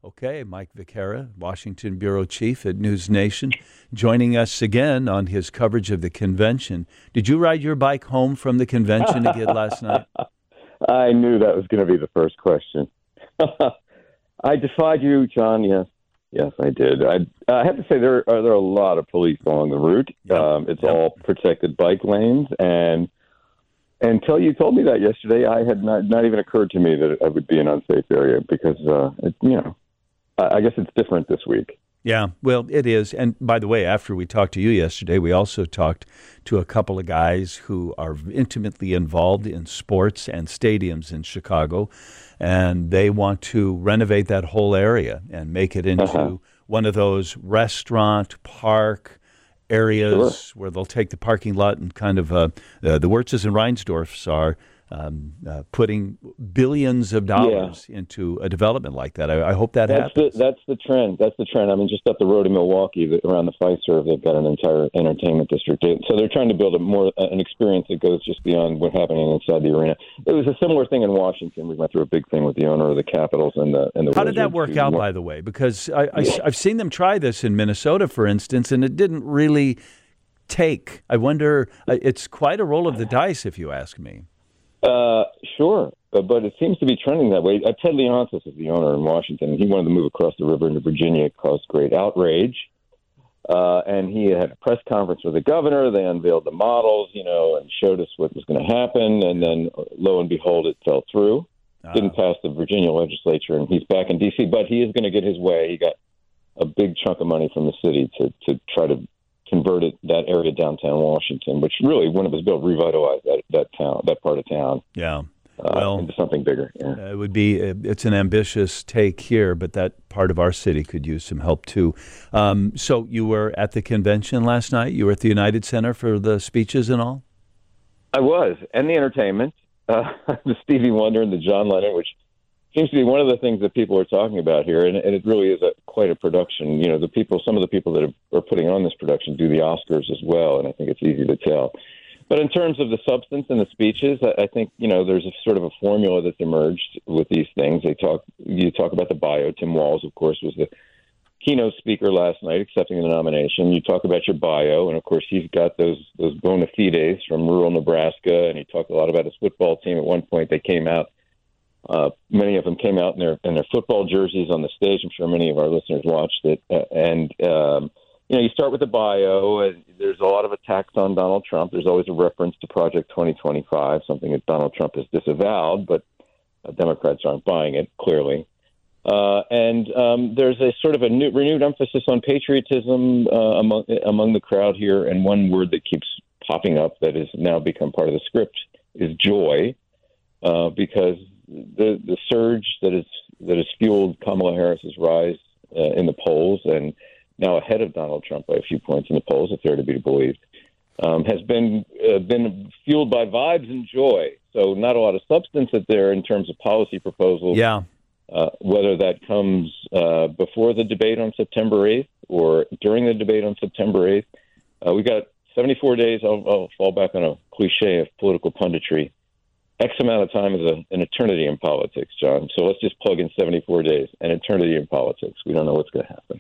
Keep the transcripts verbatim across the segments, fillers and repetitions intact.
Okay, Mike Viqueira, Washington Bureau Chief at News Nation, joining us again on his coverage of the convention. Did you ride your bike home from the convention again last night? I knew that was going to be the first question. I defied you, John. Yes, yes, I did. I, I have to say there are there are a lot of police along the route. Yep. Um, it's Yep. all protected bike lanes, and until you told me that yesterday, I had not not even occurred to me that it would be an unsafe area because uh, it, you know. I guess it's different this week. Yeah, well, it is. And by the way, after we talked to you yesterday, we also talked to a couple of guys who are intimately involved in sports and stadiums in Chicago, and they want to renovate that whole area and make it into Uh-huh. one of those restaurant, park areas Sure. where they'll take the parking lot and kind of, uh, uh, the Wertzes and Reinsdorfs are um, uh, putting billions of dollars into a development like that. I, I hope that That's happens. the that's the trend. That's the trend. I mean, just up the road in Milwaukee, the- around the Fiserv, they've got an entire entertainment district. They- So they're trying to build a more an experience that goes just beyond what's happening inside the arena. It was a similar thing in Washington. We went through a big thing with the owner of the Capitals and the and the. How did that Wizards work out, who- by the way? Because I, I, I've seen them try this in Minnesota, for instance, and it didn't really take. I wonder, uh, it's quite a roll of the dice, if you ask me. Uh, sure, but, but it seems to be trending that way. Uh, Ted Leonsis is the owner in Washington, and he wanted to move across the river into Virginia. It caused great outrage, uh, and he had a press conference with the governor. They unveiled the models, you know, and showed us what was going to happen, and then uh, lo and behold, it fell through. Uh, Didn't pass the Virginia legislature, and he's back in D C, but he is going to get his way. He got a big chunk of money from the city to, to try to convert it, that area downtown Washington, which really, when it was built, revitalized that, that town, that part of town. Yeah. Uh, Well, into something bigger. Yeah. uh, it would be, uh, it's an ambitious take here, but that part of our city could use some help too. Um, so you were at the convention last night? You were at the United Center for the speeches and all? I was, and the entertainment, uh, the Stevie Wonder and the John Lennon, which seems to be one of the things that people are talking about here, and, and it really is a, quite a production. You know, the people, some of the people that are, are putting on this production do the Oscars as well, and I think it's easy to tell. But in terms of the substance and the speeches, I, I think, you know, there's a sort of a formula that's emerged with these things. They talk, you talk about the bio. Tim Walz, of course, was the keynote speaker last night, accepting the nomination. You talk about your bio, and of course, he's got those those bona fides from rural Nebraska, and he talked a lot about his football team. At one point, they came out. Uh, many of them came out in their in their football jerseys on the stage. I'm sure many of our listeners watched it. Uh, and um, you know, you start with the bio, and there's a lot of attacks on Donald Trump. There's always a reference to Project twenty twenty-five, something that Donald Trump has disavowed, but uh, Democrats aren't buying it, clearly. Uh, and um, there's a sort of a new, renewed emphasis on patriotism uh, among among the crowd here. And one word that keeps popping up that has now become part of the script is joy, uh, because the the surge that is that has fueled Kamala Harris's rise uh, in the polls, and now ahead of Donald Trump by a few points in the polls, if they're to be believed, um, has been uh, been fueled by vibes and joy. So not a lot of substance out there in terms of policy proposals. Yeah. Uh, whether that comes uh, before the debate on September eighth or during the debate on September eighth. Uh, we got seventy-four days. I'll, I'll fall back on a cliche of political punditry. X amount of time is a, an eternity in politics, John. So let's just plug in seventy-four days, an eternity in politics. We don't know what's going to happen.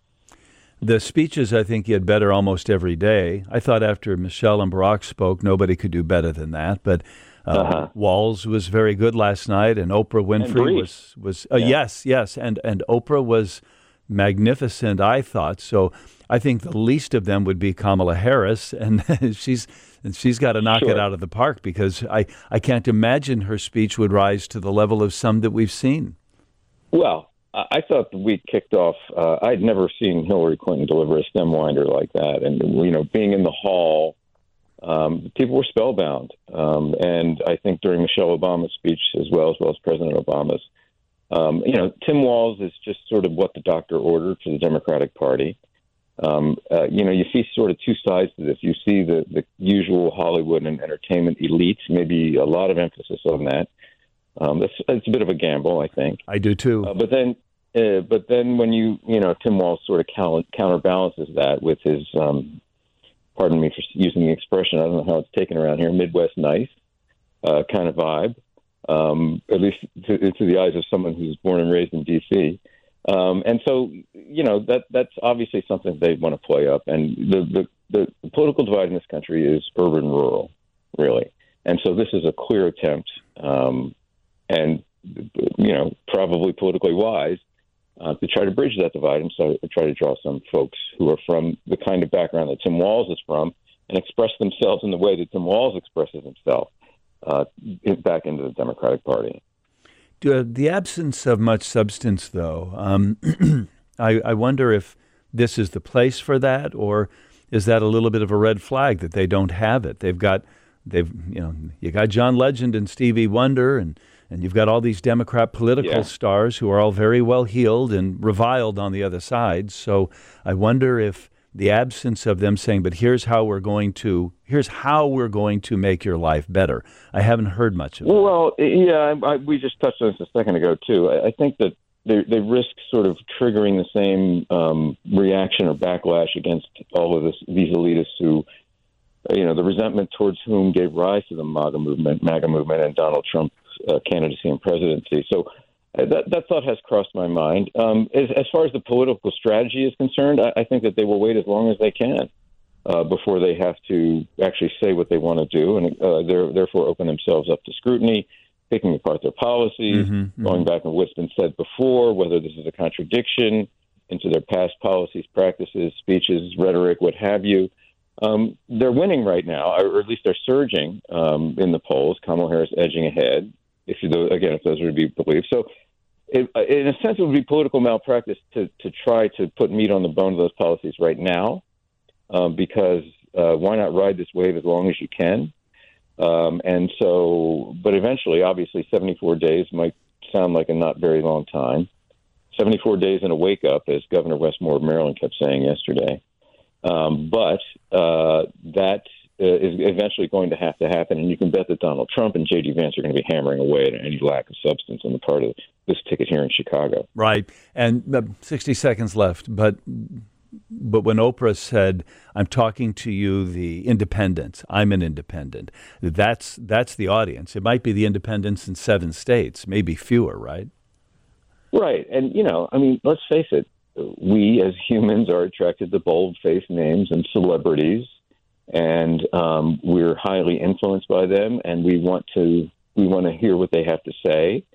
The speeches, I think, get better almost every day. I thought after Michelle and Barack spoke, nobody could do better than that. But uh, Uh-huh. Walz was very good last night, and Oprah Winfrey brief. was was uh, Yeah. yes, yes, and and Oprah was magnificent, I thought. So I think the least of them would be Kamala Harris, and she's and she's got to knock it Sure. out of the park, because I I can't imagine her speech would rise to the level of some that we've seen. Well, I I thought the week kicked off. Uh, I'd never seen Hillary Clinton deliver a stem winder like that, and you know, being in the hall. Um, people were spellbound, um, and I think during Michelle Obama's speech as well, as well as President Obama's, um, you know, Tim Walz is just sort of what the doctor ordered for the Democratic Party. Um, uh, you know, you see sort of two sides to this. You see the, the usual Hollywood and entertainment elites, maybe a lot of emphasis on that. Um, it's, it's a bit of a gamble, I think. I do too. Uh, but then, uh, but then when you, you know, Tim Walz sort of counter- counterbalances that with his. Um, pardon me for using the expression, I don't know how it's taken around here, Midwest nice uh, kind of vibe, um, at least to, to the eyes of someone who's born and raised in D C Um, and so, you know, that that's obviously something they want to play up. And the, the, the political divide in this country is urban-rural, really. And so this is a clear attempt, um, and, you know, probably politically wise, uh, to try to bridge that divide and so try to draw some folks who are from the kind of background that Tim Walz is from and express themselves in the way that Tim Walz expresses himself uh, back into the Democratic Party. Uh, the absence of much substance, though, um, I, I wonder if this is the place for that, or is that a little bit of a red flag that they don't have it? They've got, they've, you know, you got John Legend and Stevie Wonder, and and you've got all these Democrat political yeah. stars who are all very well heeled and reviled on the other side. So I wonder if the absence of them saying, "But here's how we're going to, here's how we're going to make your life better." I haven't heard much of that. Well, yeah, I, I, we just touched on this a second ago too. I, I think that they, they risk sort of triggering the same um, reaction or backlash against all of this, these elitists who, you know, the resentment towards whom gave rise to the MAGA movement, MAGA movement, and Donald Trump's uh, candidacy and presidency. So. That, that thought has crossed my mind. Um, as, as far as the political strategy is concerned, I, I think that they will wait as long as they can uh, before they have to actually say what they want to do, and uh, they're, therefore open themselves up to scrutiny, picking apart their policies, mm-hmm, mm-hmm. going back on what's been said before, whether this is a contradiction into their past policies, practices, speeches, rhetoric, what have you. Um, they're winning right now, or at least they're surging um, in the polls. Kamala Harris edging ahead, if you, again, if those are to be believed. So, It, in a sense, it would be political malpractice to, to try to put meat on the bone of those policies right now, um, because uh, why not ride this wave as long as you can? Um, and so, but eventually, obviously, seventy-four days might sound like a not very long time. seventy-four days in a wake-up, as Governor Westmore of Maryland kept saying yesterday. Um, but uh, that uh, is eventually going to have to happen, and you can bet that Donald Trump and J D. Vance are going to be hammering away at any lack of substance on the part of this ticket here in Chicago. Right. And uh, sixty seconds left. But but when Oprah said, "I'm talking to you, the independents, I'm an independent," that's that's the audience. It might be the independents in seven states, maybe fewer, right? Right. And, you know, I mean, let's face it. We as humans are attracted to bold-faced names and celebrities, and um, we're highly influenced by them, and we want to we want to hear what they have to say.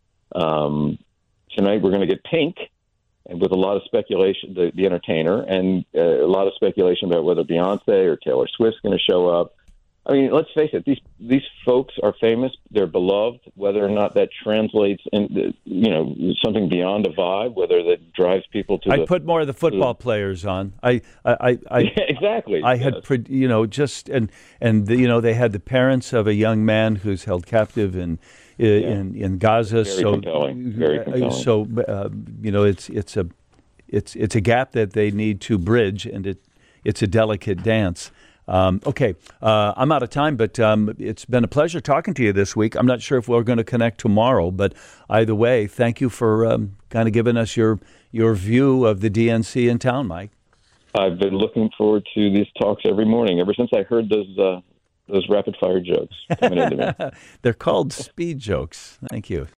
Um, tonight we're going to get Pink, and with a lot of speculation, the, the entertainer, and uh, a lot of speculation about whether Beyonce or Taylor Swift's going to show up. I mean, let's face it; these these folks are famous; they're beloved. Whether or not that translates in, you know, something beyond a vibe, whether that drives people to. I the, put more of the football the, players on. I, I, I, I yeah, exactly. I yes. had, pre, you know, just and and the, you know, they had the parents of a young man who's held captive in in yeah. in, in Gaza. Very so compelling. Very compelling. So uh, you know, it's it's a it's it's a gap that they need to bridge, and it it's a delicate dance. Um, okay, uh, I'm out of time, but um, it's been a pleasure talking to you this week. I'm not sure if we're going to connect tomorrow, but either way, thank you for um, kind of giving us your your view of the D N C in town, Mike. I've been looking forward to these talks every morning, ever since I heard those uh, those rapid fire jokes coming into me. They're called speed jokes. Thank you.